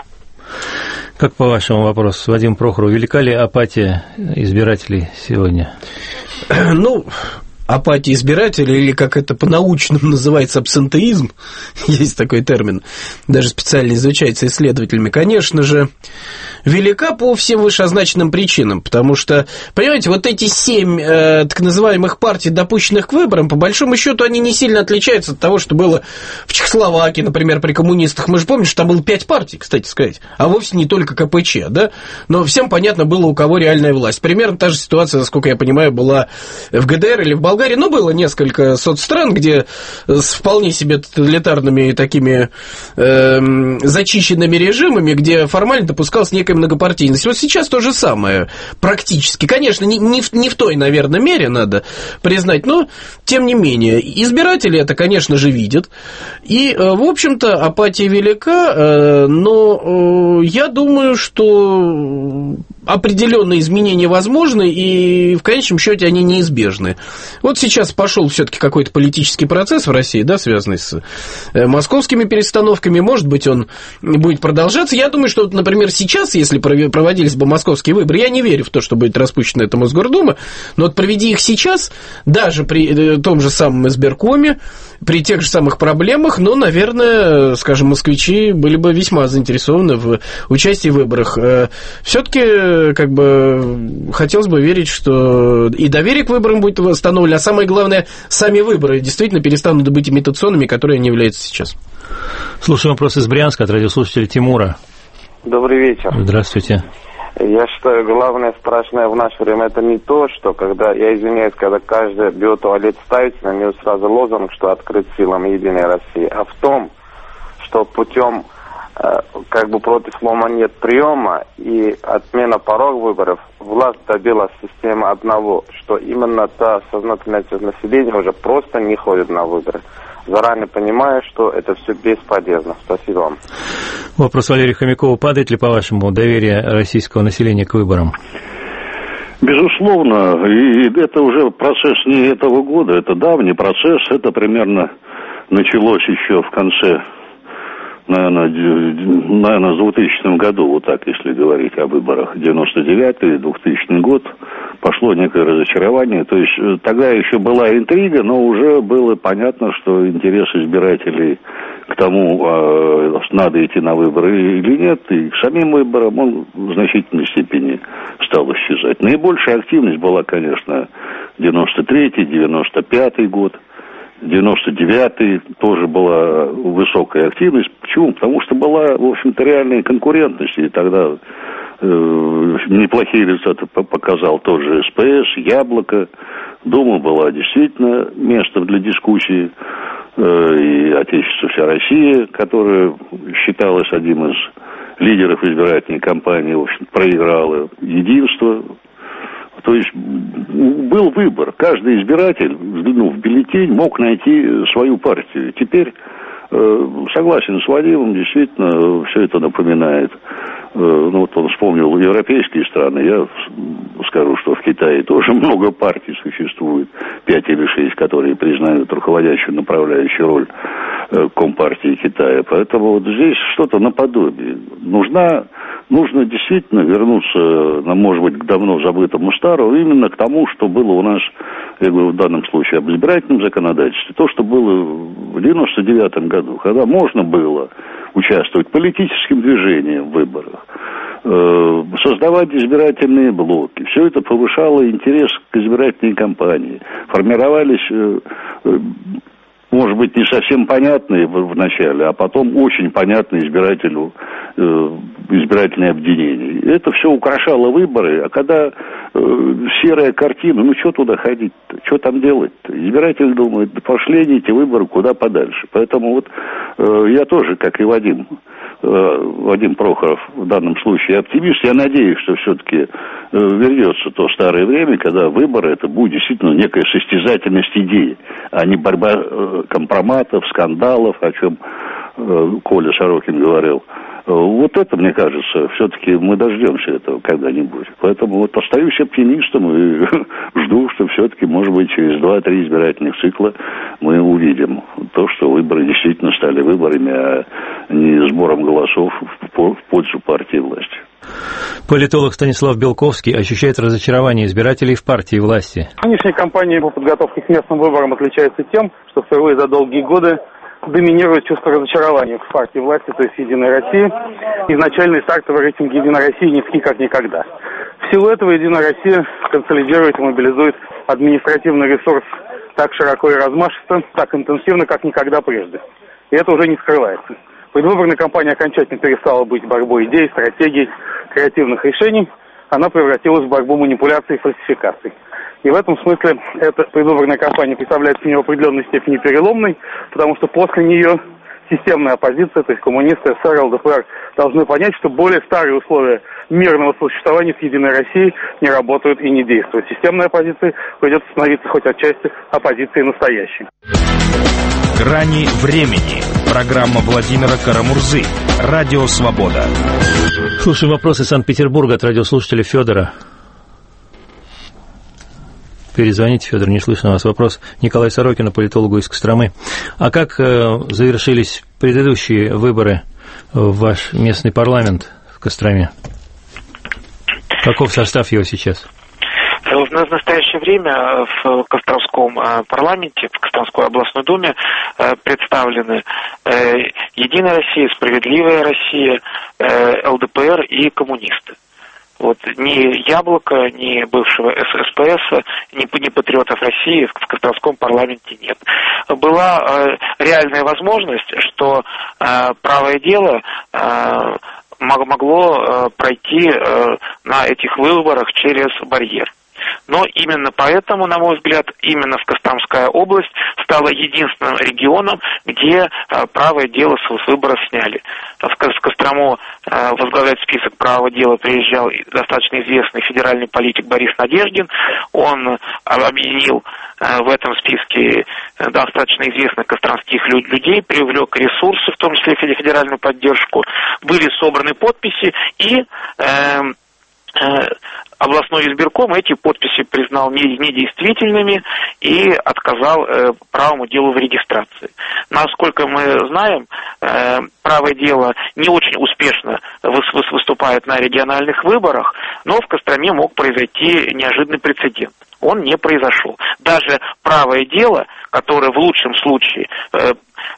Как по вашему вопросу, Вадим Прохоров, велика ли апатия избирателей сегодня? Ну... апатия избирателя, или как это по-научному называется, абсентеизм, есть такой термин, даже специально изучается исследователями, конечно же, велика по всем вышеозначенным причинам, потому что, понимаете, вот эти семь э, так называемых партий, допущенных к выборам, по большому счету, они не сильно отличаются от того, что было в Чехословакии, например, при коммунистах. Мы же помним, что там было пять партий, кстати сказать, а вовсе не только ка пэ че, да, но всем понятно было, у кого реальная власть. Примерно та же ситуация, насколько я понимаю, была в гэ дэ эр или в Болгарии. Болгарии, ну, было несколько соцстран, где с вполне себе тоталитарными такими э, зачищенными режимами, где формально допускалась некая многопартийность. Вот сейчас то же самое практически. Конечно, не, не, в, не в той, наверное, мере, надо признать, но, тем не менее, избиратели это, конечно же, видят. И, в общем-то, апатия велика, э, но э, я думаю, что определенные изменения возможны, и в конечном счете они неизбежны. Вот сейчас пошел все-таки какой-то политический процесс в России, да, связанный с московскими перестановками. Может быть, он будет продолжаться. Я думаю, что, например, сейчас, если проводились бы московские выборы, я не верю в то, что будет распущена эта Мосгордума, но вот проведи их сейчас, даже при том же самом избиркоме, при тех же самых проблемах, ну, наверное, скажем, москвичи были бы весьма заинтересованы в участии в выборах. Все-таки, как бы, хотелось бы верить, что и доверие к выборам будет восстановлено, а самое главное, сами выборы действительно перестанут быть имитационными, которые они являются сейчас. Слушаем вопрос из Брянска от радиослушателя Тимура. Добрый вечер. Здравствуйте. Я считаю, главное страшное в наше время это не то, что когда, я извиняюсь, когда каждый биотуалет ставится, на него сразу лозунг, что открыт силам Единой России, а в том, что путем э, как бы против слома нет приема и отмена порог выборов, власть добилась системы одного, что именно та сознательная часть населения уже просто не ходит на выборы. Заранее понимаю, что это все бесполезно. Спасибо вам. Вопрос Валерия Хомякова. Падает ли, по-вашему, доверие российского населения к выборам? Безусловно. И это уже процесс не этого года, это давний процесс. Это примерно началось еще в конце, наверное, наверное, в двухтысячном году, вот так, если говорить о выборах. девяносто девятый, двухтысячный год. Пошло некое разочарование. То есть тогда еще была интрига, но уже было понятно, что интерес избирателей к тому, э, надо идти на выборы или нет, и к самим выборам он в значительной степени стал исчезать. Наибольшая активность была, конечно, девяносто третий, девяносто пятый год. девяносто девятый тоже была высокая активность. Почему? Потому что была, в общем-то, реальная конкурентность, и тогда э, неплохие результаты показал тоже СПС, Яблоко. Дума была действительно местом для дискуссии, э, и Отечество вся Россия, которая считалась одним из лидеров избирательной кампании, в общем, проиграла. Единство. То есть был выбор. Каждый избиратель, взглянув в бюллетень, мог найти свою партию. Теперь, э, согласен с Вадимом, действительно, все это напоминает. Э, ну, вот он вспомнил европейские страны. Я скажу, что в Китае тоже много партий существует. Пять или шесть, которые признают руководящую, направляющую роль э, Компартии Китая. Поэтому вот здесь что-то наподобие. Нужна... Нужно действительно вернуться, может быть, к давно забытому старому, именно к тому, что было у нас, я говорю, в данном случае об избирательном законодательстве, то, что было в девяносто девятом году, когда можно было участвовать политическим движением в выборах, э, создавать избирательные блоки. Все это повышало интерес к избирательной кампании. Формировались... Э, э, может быть, не совсем понятные в, в начале, а потом очень понятные избирателю э, избирательные объединения. Это все украшало выборы, а когда э, серая картина, ну что туда ходить-то, что там делать-то? Избиратель думает, да пошли они эти выборы куда подальше. Поэтому вот э, я тоже, как и Вадим, э, Вадим Прохоров в данном случае оптимист, я надеюсь, что все-таки э, вернется то старое время, когда выборы это будет действительно некая состязательность идей, а не борьба э, компроматов, скандалов, о чем э, Коля Сорокин говорил. Вот это, мне кажется, все-таки мы дождемся этого когда-нибудь. Поэтому вот остаюсь оптимистом и жду, что все-таки, может быть, через два-три избирательных цикла мы увидим то, что выборы действительно стали выборами, а не сбором голосов в пользу партии власти. Политолог Станислав Белковский ощущает разочарование избирателей в партии власти. Нынешняя кампания по подготовке к местным выборам отличается тем, что впервые за долгие годы доминирует чувство разочарования в партии власти, то есть «Единой России». Изначальные стартовые рейтинги «Единой России» низки как никогда. В силу этого «Единая Россия» консолидирует и мобилизует административный ресурс так широко и размашисто, так интенсивно, как никогда прежде. И это уже не скрывается. Предвыборная кампания окончательно перестала быть борьбой идей, стратегий, креативных решений. Она превратилась в борьбу манипуляций и фальсификаций. И в этом смысле эта предвыборная кампания представляется в определенной степени переломной, потому что после нее системная оппозиция, то есть коммунисты, СССР, ЛДПР, должны понять, что более старые условия мирного сосуществования с Единой Россией не работают и не действуют. Системной оппозиции придется становиться хоть отчасти оппозицией настоящей. «Грани времени». Программа Владимира Карамурзы. Радио «Свобода». Слушаем вопросы из Санкт-Петербурга от радиослушателя Федора. Перезвоните, Федор, не слышно вас. Вопрос Николая Сорокина, политологу из Костромы. А как э, завершились предыдущие выборы в ваш местный парламент в Костроме? Каков состав его сейчас? В настоящее время в Костромском парламенте, в Костромской областной думе представлены Единая Россия, Справедливая Россия, ЛДПР и коммунисты. Вот ни Яблоко, ни бывшего СПС, ни, ни патриотов России в Костромском парламенте нет. Была э, реальная возможность, что э, правое дело э, могло э, пройти э, на этих выборах через барьер. Но именно поэтому, на мой взгляд, именно Костромская область стала единственным регионом, где э, правое дело с выборов сняли. В Кострому э, возглавлять список правого дела приезжал достаточно известный федеральный политик Борис Надеждин. Он э, объединил э, в этом списке достаточно известных костромских людей, привлек ресурсы, в том числе федеральную поддержку. Были собраны подписи и... Э, областной избирком эти подписи признал недействительными и отказал э, правому делу в регистрации. Насколько мы знаем, э, правое дело не очень успешно выступает на региональных выборах, но в Костроме мог произойти неожиданный прецедент. Он не произошел. Даже правое дело, которое в лучшем случае э,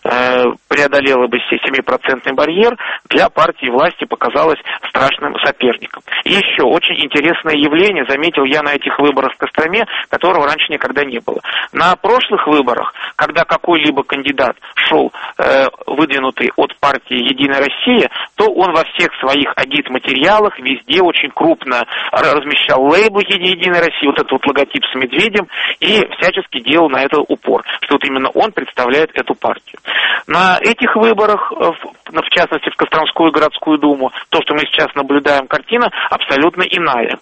преодолела бы семипроцентный барьер, для партии власти показалось страшным соперником. И еще очень интересное явление заметил я на этих выборах в Костроме, которого раньше никогда не было. На прошлых выборах, когда какой-либо кандидат шел э, выдвинутый от партии «Единая Россия», то он во всех своих агитматериалах везде очень крупно размещал лейбл «Единая Россия», вот этот вот логотип с медведем, и всячески делал на это упор, что вот именно он представляет эту партию. На этих выборах, в частности в Костромскую городскую думу, то, что мы сейчас наблюдаем, картина абсолютно иная.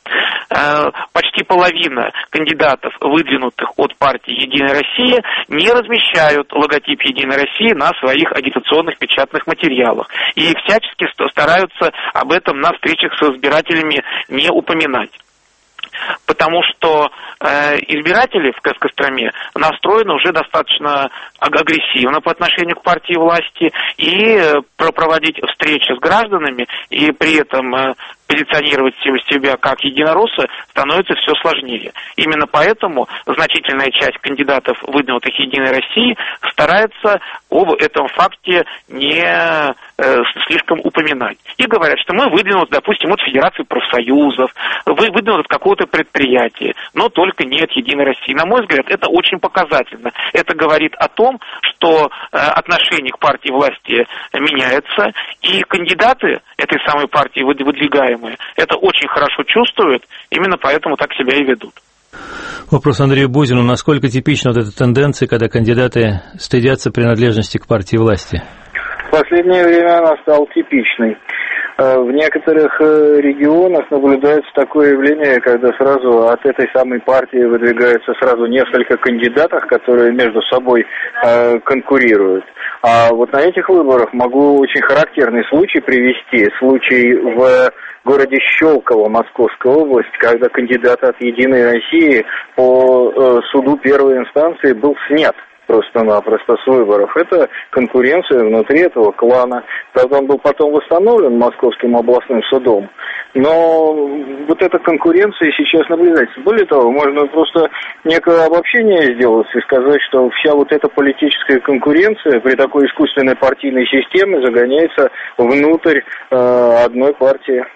Почти половина кандидатов, выдвинутых от партии «Единая Россия», не размещают логотип «Единой России» на своих агитационных печатных материалах. И всячески стараются об этом на встречах с избирателями не упоминать. Потому что э, избиратели в Костроме настроены уже достаточно агрессивно по отношению к партии власти, и э, проводить встречи с гражданами и при этом э, позиционировать себя как единороссы становится все сложнее. Именно поэтому значительная часть кандидатов, выдвинутых «Единой России», старается об этом факте не э, слишком упоминать. И говорят, что мы выдвинуты, допустим, от Федерации профсоюзов, вы выдвинуты от какого-то предприятия, но только не от «Единой России». На мой взгляд, это очень показательно. Это говорит о том, что э, отношение к партии власти меняется, и кандидаты этой самой партии, выдвигаемые, это очень хорошо чувствуют, именно поэтому так себя и ведут. Вопрос Андрею Бузину. Насколько типична вот эта тенденция, когда кандидаты стыдятся принадлежности к партии власти? В последнее время она стала типичной. В некоторых регионах наблюдается такое явление, когда сразу от этой самой партии выдвигаются сразу несколько кандидатов, которые между собой конкурируют. А вот на этих выборах могу очень характерный случай привести. Случай в городе Щелково, Московской области, когда кандидат от «Единой России» по суду первой инстанции был снят просто-напросто с выборов. Это конкуренция внутри этого клана. Правда, он был потом восстановлен Московским областным судом. Но вот эта конкуренция сейчас наблюдается. Более того, можно просто некое обобщение сделать и сказать, что вся вот эта политическая конкуренция при такой искусственной партийной системе загоняется внутрь э, одной партии.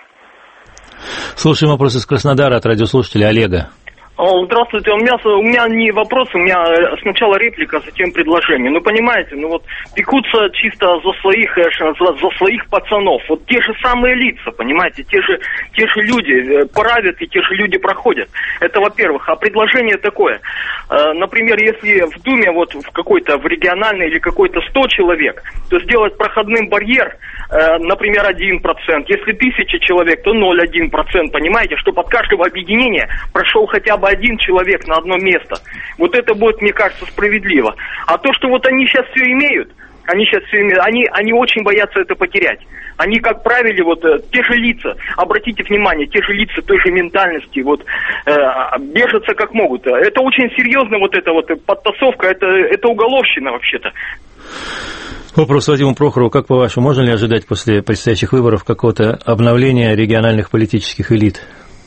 Слушаем вопрос из Краснодара от радиослушателя Олега. Здравствуйте, у меня, у меня не вопрос, у меня сначала реплика, затем предложение. Ну, понимаете, ну вот пекутся чисто за своих, за, за своих пацанов. Вот те же самые лица, понимаете, те же, те же люди правят и те же люди проходят. Это во-первых. А предложение такое. Например, если в Думе, вот в какой-то, в региональной или какой-то сто человек, то сделать проходным барьер, например, один процент. Если тысяча человек, то ноль целых один десятых процента, понимаете, чтобы от каждого объединения прошел хотя бы один человек на одно место. Вот это будет, мне кажется, справедливо. А то, что вот они сейчас все имеют, они сейчас все имеют, они, они очень боятся это потерять. Они, как правили, вот те же лица, обратите внимание, те же лица той же ментальности, вот э, бежатся как могут. Это очень серьезно, вот эта вот подтасовка, это, это уголовщина вообще-то. Вопрос Вадиму Прохорову. Как, по-вашему, можно ли ожидать после предстоящих выборов какого-то обновления региональных политических элит?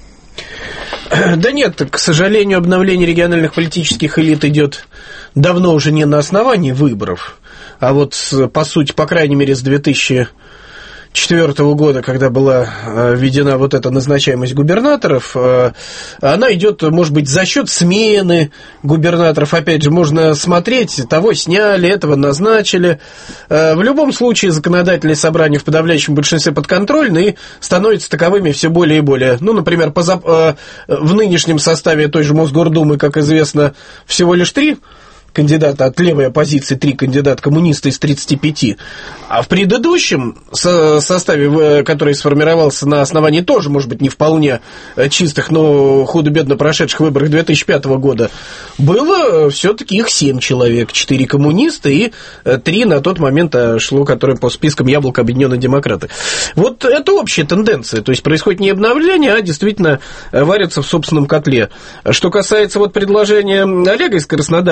Да нет, к сожалению, обновление региональных политических элит идет давно уже не на основании выборов, а вот, по сути, по крайней мере, с две тысячи четвёртого года, когда была введена вот эта назначаемость губернаторов, она идет, может быть, за счет смены губернаторов. Опять же, можно смотреть, того сняли, этого назначили. В любом случае, законодательные собрания в подавляющем большинстве подконтрольны и становятся таковыми все более и более. Ну, например, в нынешнем составе той же Мосгордумы, как известно, всего лишь три кандидата от левой оппозиции, три кандидата коммуниста из тридцати пяти. А в предыдущем составе, который сформировался на основании тоже, может быть, не вполне чистых, но худо-бедно прошедших выборах две тысячи пятого года, было все-таки их семь человек. четыре коммуниста и три на тот момент шло, которое по спискам Яблоко, Объединенные демократы. Вот это общая тенденция. То есть происходит не обновление, а действительно варятся в собственном котле. Что касается вот предложения Олега из Краснодара о снижении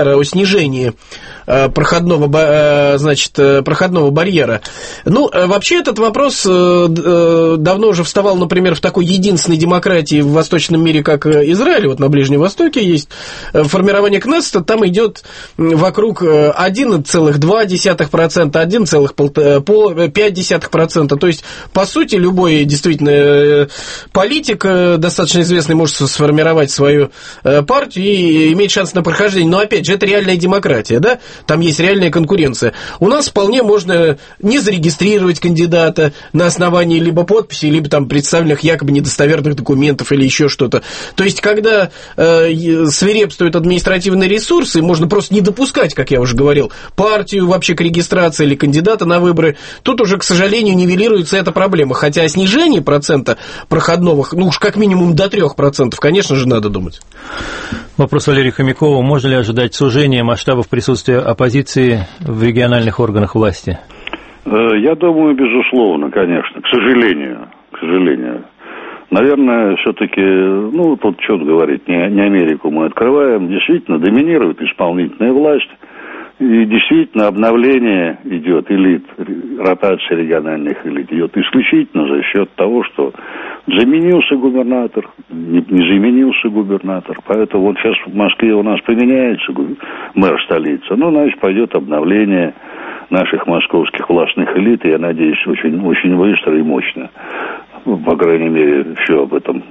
снижении проходного, значит, проходного барьера. Ну, вообще этот вопрос давно уже вставал, например, в такой единственной демократии в восточном мире, как Израиль, вот на Ближнем Востоке есть формирование Кнессета, там идет вокруг один целых два десятых процента, один целых пять десятых процента. То есть, по сути, любой действительно политик достаточно известный может сформировать свою партию и иметь шанс на прохождение. Но, опять же, это реальная демократия, да? Там есть реальная конкуренция. У нас вполне можно не зарегистрировать кандидата на основании либо подписи, либо там представленных якобы недостоверных документов или еще что-то. То есть, когда э, свирепствуют административные ресурсы, можно просто не допускать, как я уже говорил, партию вообще к регистрации или кандидата на выборы. Тут уже, к сожалению, нивелируется эта проблема. Хотя о снижении процента проходного, ну уж как минимум до трех процентов, конечно же, надо думать. Вопрос Валерию Хомякову. Можно ли ожидать сужения масштабов присутствия оппозиции в региональных органах власти? Я думаю, безусловно, конечно, к сожалению, к сожалению. Наверное, все-таки, ну, тут что говорить, не, не Америку мы открываем, действительно доминирует исполнительная власть, и действительно обновление идет элит, ротация региональных элит идет исключительно за счет того, что заменился губернатор, не, не заменился губернатор, поэтому вот сейчас в Москве у нас поменяется мэр столицы, ну, значит, пойдет обновление наших московских властных элит, и я надеюсь, очень, очень быстро и мощно. По крайней мере, все об этом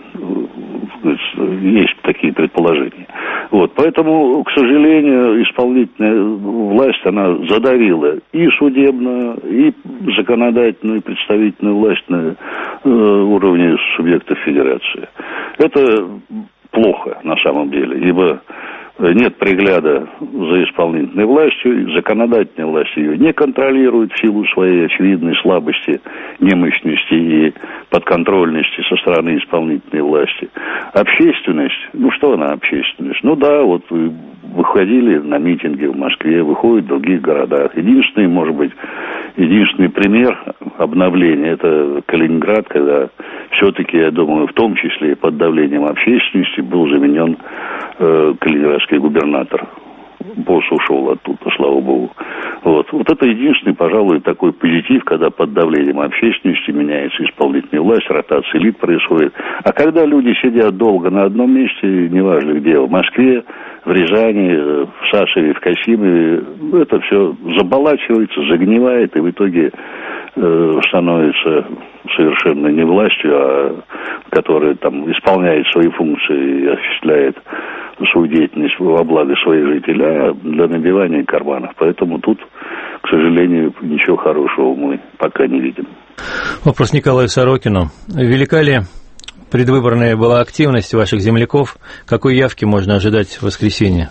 есть такие предположения. Вот, поэтому, к сожалению, исполнительная власть, она задавила и судебную, и законодательную, и представительную власть на э, уровне субъектов федерации. Это плохо на самом деле, ибо нет пригляда за исполнительной властью, законодательная власть ее не контролирует в силу своей очевидной слабости, немощности и подконтрольности со стороны исполнительной власти. Общественность, ну что она общественность? Ну да, вот вы выходили на митинги в Москве, выходят в других городах. Единственный, может быть, единственный пример обновления — это Калининград, когда все-таки, я думаю, в том числе под давлением общественности был заменен э, калининградский губернатор. Босс ушел оттуда, слава богу. Вот. Вот это единственный, пожалуй, такой позитив, когда под давлением общественности меняется исполнительная власть, ротация элит происходит. А когда люди сидят долго на одном месте, неважно где, в Москве, в Рязани, в Сашеве, в Касимове, это все заболачивается, загнивает, и в итоге э, становится совершенно не властью, а которая там исполняет свои функции и осуществляет свою деятельность во благо своих жителей, а для набивания карманов. Поэтому тут, к сожалению, ничего хорошего мы пока не видим. Вопрос Николаю Сорокину. Велика ли предвыборная была активность ваших земляков? Какой явки можно ожидать в воскресенье?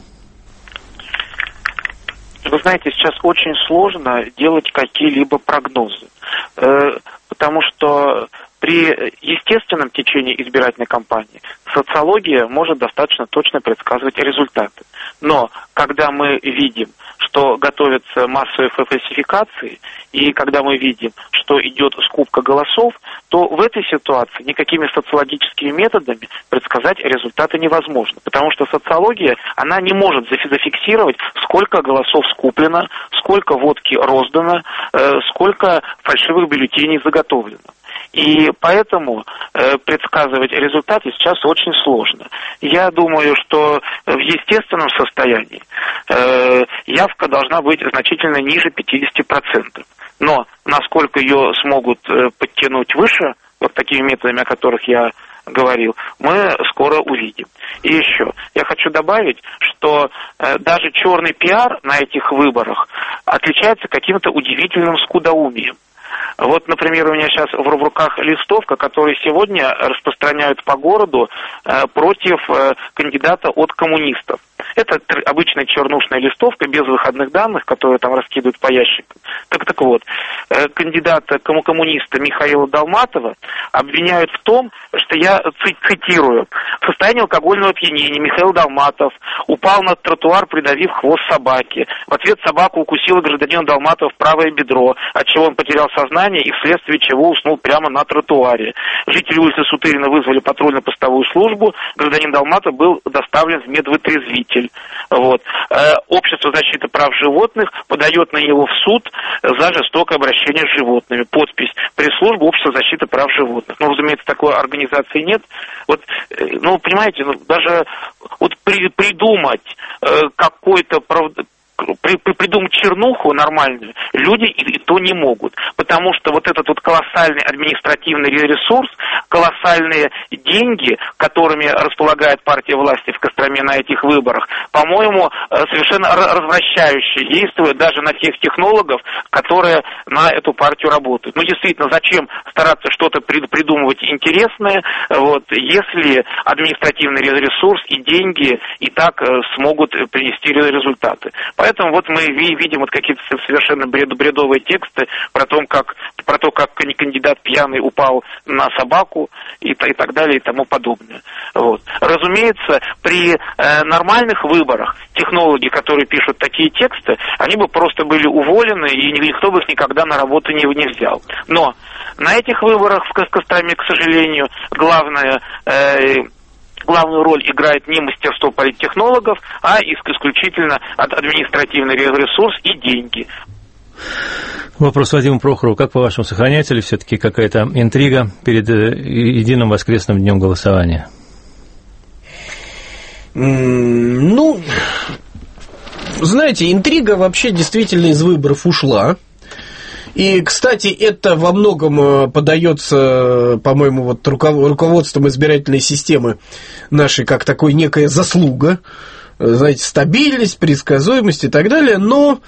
Вы знаете, сейчас очень сложно делать какие-либо прогнозы, потому что при естественном течении избирательной кампании социология может достаточно точно предсказывать результаты. Но когда мы видим, что готовятся массовые фальсификации, и когда мы видим, что идет скупка голосов, то в этой ситуации никакими социологическими методами предсказать результаты невозможно. Потому что социология, она не может зафиксировать, сколько голосов скуплено, сколько водки роздано, сколько фальшивых бюллетеней заготовлено. И поэтому э, предсказывать результаты сейчас очень сложно. Я думаю, что в естественном состоянии э, явка должна быть значительно ниже пятьдесят процентов. Но насколько ее смогут э, подтянуть выше, вот такими методами, о которых я говорил, мы скоро увидим. И еще, я хочу добавить, что э, даже черный пиар на этих выборах отличается каким-то удивительным скудоумием. Вот, например, у меня сейчас в руках листовка, которую сегодня распространяют по городу э, против э, кандидата от коммунистов. Это обычная чернушная листовка без выходных данных, которые там раскидывают по ящикам. Так, так вот, э, кандидата коммуниста Михаила Долматова обвиняют в том, что я цитирую: в состоянии алкогольного опьянения Михаил Долматов упал на тротуар, придавив хвост собаки. В ответ собаку укусила гражданина Долматова в правое бедро, отчего он потерял сознание и вследствие чего уснул прямо на тротуаре. Жители улицы Сутырина вызвали патрульно-постовую службу, гражданин Долматов был доставлен в медвытрезвитель. Вот. Общество защиты прав животных подает на него в суд за жестокое обращение с животными. Подпись: пресс-служба Общества защиты прав животных. Ну, разумеется, такой организации нет. Вот, ну, понимаете, ну, даже вот при, придумать э, какой-то прав... При, при, придумать чернуху нормальную люди и, и то не могут, потому что вот этот вот колоссальный административный ресурс, колоссальные деньги, которыми располагает партия власти в Костроме на этих выборах, по-моему, совершенно развращающе действует даже на тех технологов, которые на эту партию работают. Ну, действительно, зачем стараться что-то придумывать интересное, вот, если административный ресурс и деньги и так смогут принести результаты. Поэтому вот мы видим вот какие-то совершенно бред, бредовые тексты про то, как, про то, как кандидат пьяный упал на собаку и, и так далее и тому подобное. Вот. Разумеется, при э, нормальных выборах технологи, которые пишут такие тексты, они бы просто были уволены, и никто бы их никогда на работу не, не взял. Но на этих выборах в Костроме, к сожалению, главное... Э, Главную роль играет не мастерство политтехнологов, а исключительно административный ресурс и деньги. Вопрос Вадиму Прохорову. Как, по-вашему, сохраняется ли все-таки какая-то интрига перед единым воскресным днем голосования? Ну, знаете, интрига вообще действительно из выборов ушла. И, кстати, это во многом подается, по-моему, вот руководством избирательной системы нашей как такой некая заслуга, знаете, стабильность, предсказуемость и так далее, но...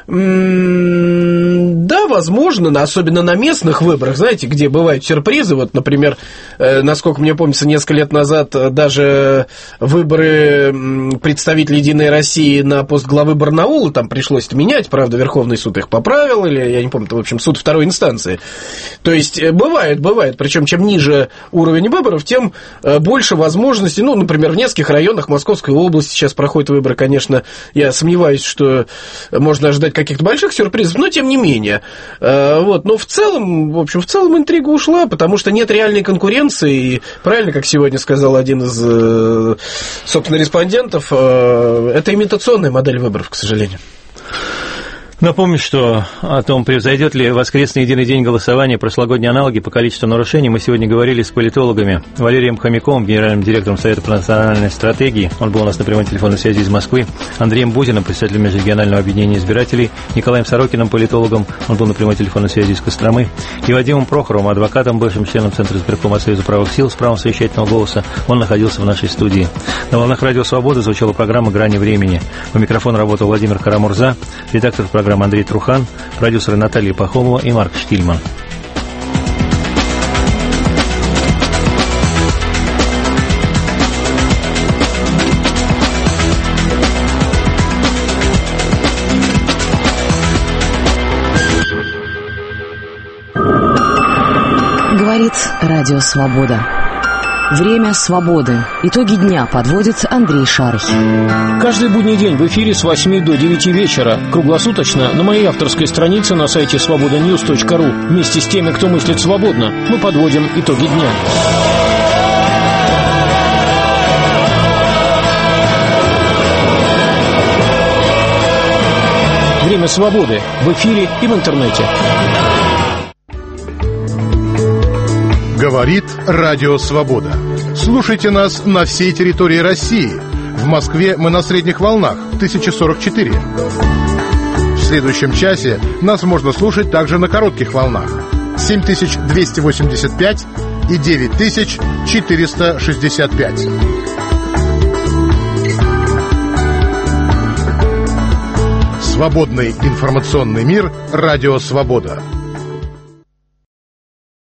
Да, возможно, особенно на местных выборах, знаете, где бывают сюрпризы. Вот, например, насколько мне помнится, несколько лет назад даже выборы представителей «Единой России» на пост главы Барнаула там пришлось отменять, правда, Верховный суд их поправил, или, я не помню, в общем, суд второй инстанции. То есть, бывает, бывает, причем чем ниже уровень выборов, тем больше возможностей. Ну, например, в нескольких районах Московской области сейчас проходят выборы, конечно, я сомневаюсь, что можно ожидать каких-то больших сюрпризов, но тем не менее. Вот. Но в целом, в общем, в целом интрига ушла, потому что нет реальной конкуренции, и правильно, как сегодня сказал один из, собственно, респондентов, это имитационная модель выборов, к сожалению. Напомню, что о том, превзойдет ли воскресный единый день голосования прошлогодние аналоги по количеству нарушений, мы сегодня говорили с политологами Валерием Хомяковым, генеральным директором Совета по национальной стратегии, он был у нас на прямой телефонной связи из Москвы, Андреем Бузиным, председателем Межрегионального объединения избирателей, Николаем Сорокиным, политологом, он был на прямой телефонной связи из Костромы, и Вадимом Прохоровым, адвокатом, бывшим членом Центра избиркома Союза правых сил с правом совещательного голоса, он находился в нашей студии. На волнах Радио Свобода звучала программа «Грани времени». У микрофона работал Владимир Карамурза, редактор программы Андрей Трухан, продюсеры Наталья Пахомова и Марк Штильман. Говорит Радио Свобода. Время свободы. Итоги дня подводит Андрей Шарх. Каждый будний день в эфире с восьми до девяти вечера. Круглосуточно на моей авторской странице на сайте свобода ньюс точка ру. Вместе с теми, кто мыслит свободно, мы подводим итоги дня. Время свободы в эфире и в интернете. Говорит Радио Свобода. Слушайте нас на всей территории России. В Москве мы на средних волнах тысяча сорок четыре. В следующем часе нас можно слушать также на коротких волнах семь тысяч двести восемьдесят пять и девять тысяч четыреста шестьдесят пять. Свободный информационный мир. Радио Свобода.